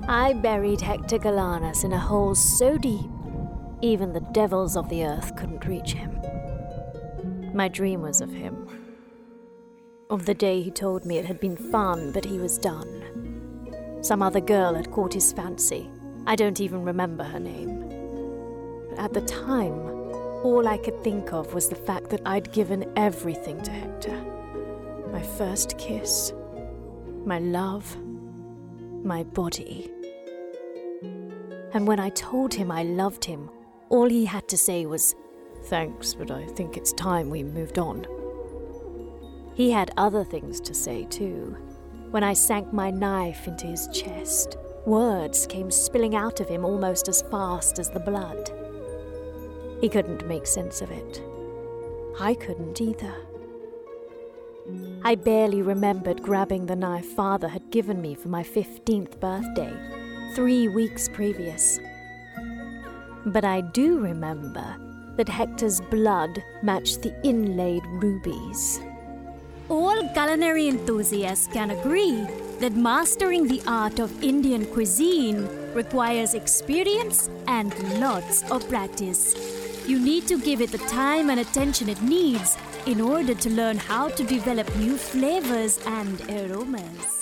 I buried Hector Galanus in a hole so deep, even the devils of the earth couldn't reach him. My dream was of him. Of the day he told me it had been fun, but he was done. Some other girl had caught his fancy. I don't even remember her name. But at the time, all I could think of was the fact that I'd given everything to Hector. My first kiss, my love, my body. And when I told him I loved him, all he had to say was, "Thanks, but I think it's time we moved on." He had other things to say too. When I sank my knife into his chest, words came spilling out of him almost as fast as the blood. He couldn't make sense of it. I couldn't either. I barely remembered grabbing the knife Father had given me for my 15th birthday, 3 weeks previous. But I do remember that Hector's blood matched the inlaid rubies. All culinary enthusiasts can agree that mastering the art of Indian cuisine requires experience and lots of practice. You need to give it the time and attention it needs in order to learn how to develop new flavors and aromas.